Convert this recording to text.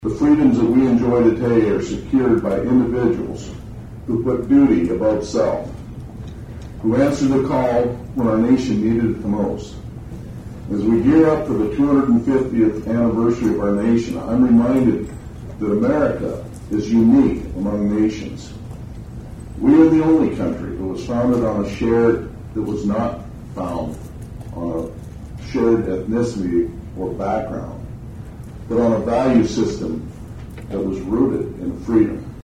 The freedoms that we enjoy today are secured by individuals who put duty above self, who answered the call when our nation needed it the most. As we gear up for the 250th anniversary of our nation, I'm reminded that America is unique among nations. We are the only country that was founded on that was not found on a shared ethnicity or background, but on a value system that was rooted in freedom.